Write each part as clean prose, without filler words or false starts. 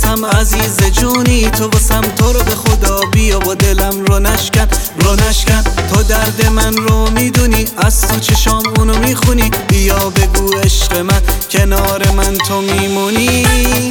واسم عزیز جونی، تو واسم، تو رو به خدا بیا و دلم رو نشکن، رو نشکن. تو درد من رو میدونی، از تو چشام اونو میخونی، بیا بگو عشق من کنار من تو میمونی.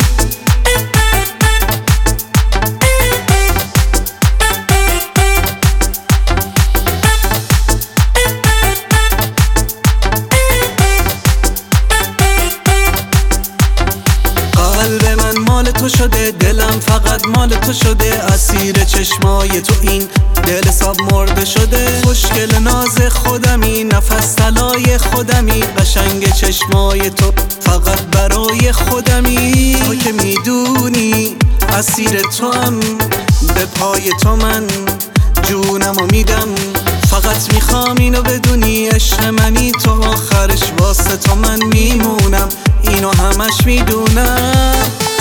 قلب من مال تو شده، دلم فقط مال تو شده، اسیر چشمای تو این دل حساب مرده شده. خوشگل ناز خودمی، نفس طلای خودمی، قشنگ چشمای تو فقط برای خودمی. تو که میدونی اسیر تو هم، به پای تو من جونمو میدم. فقط میخوام اینو بدونی، عشق منی تو، آخرش واسه تو من میمونم، اینو همش میدونم.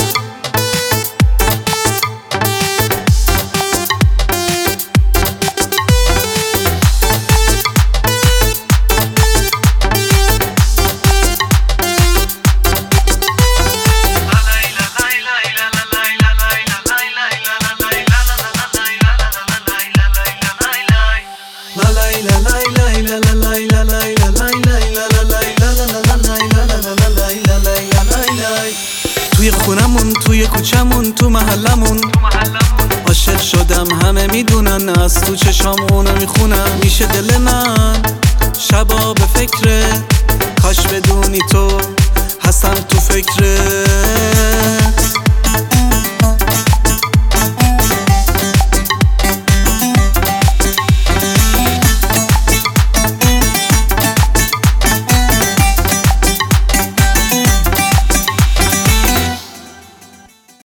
توی خونمون، توی کوچمون، تو محلمون عاشق شدم، همه میدونن، از تو چشام اونو میخونم. میشه دل من شبا به فکره، کاش بدونی تو هستم تو فکره.